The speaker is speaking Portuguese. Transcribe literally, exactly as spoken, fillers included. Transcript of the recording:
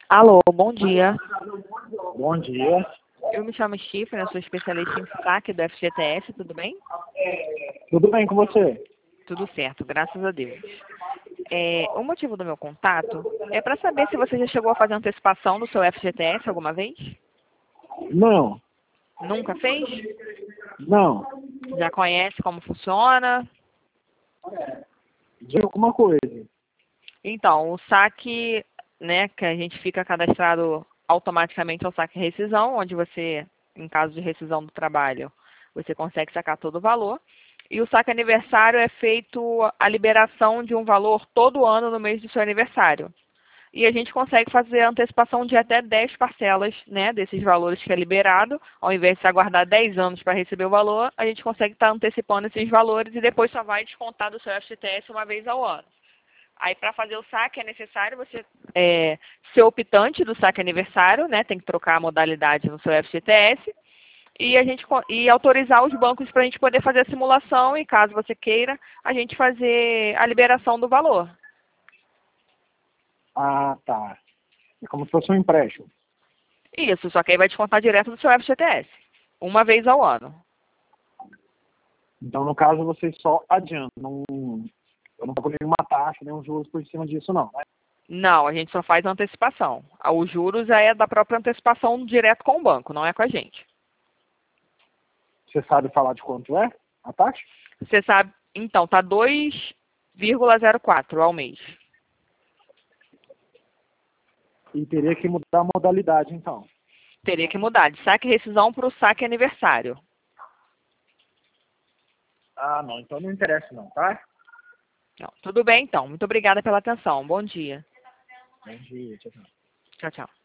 Alô, bom dia. Bom dia. Eu me chamo Stephanie, eu sou especialista em saque do F G T S, tudo bem? Tudo bem com você? Tudo certo, graças a Deus. É, o motivo do meu contato é para saber se você já chegou a fazer antecipação do seu F G T S alguma vez? Não, Nunca fez? não. Já conhece como funciona? De alguma coisa. Então, o saque, né, que a gente fica cadastrado automaticamente ao saque rescisão, onde você, em caso de rescisão do trabalho, você consegue sacar todo o valor. E o saque aniversário é feito a liberação de um valor todo ano no mês do seu aniversário. E a gente consegue fazer a antecipação de até dez parcelas, né, desses valores que é liberado. Ao invés de você aguardar dez anos para receber o valor, a gente consegue estar antecipando esses valores e depois só vai descontar do seu F G T S uma vez ao ano. Aí, para fazer o saque, é necessário você é, ser optante do saque aniversário, né? Tem que trocar a modalidade no seu F G T S. E, a gente, e autorizar os bancos para a gente poder fazer a simulação e, caso você queira, a gente fazer a liberação do valor. Ah, tá. É como se fosse um empréstimo. Isso, só que aí vai descontar direto do seu F G T S. Uma vez ao ano. Então, no caso, vocês só adiantam. Não, eu não pago nenhuma taxa, nenhum juros por cima disso, não. Né? Não, a gente só faz a antecipação. Os juros já é da própria antecipação direto com o banco, não é com a gente. Você sabe falar de quanto é a taxa? Você sabe, então, tá dois vírgula zero quatro ao mês. E teria que mudar a modalidade, então. Teria que mudar de saque rescisão para o saque aniversário. Ah, não. Então não interessa, não, tá? Não, tudo bem, então. Muito obrigada pela atenção. Bom dia. Bom dia, tchau, tchau. Tchau, tchau.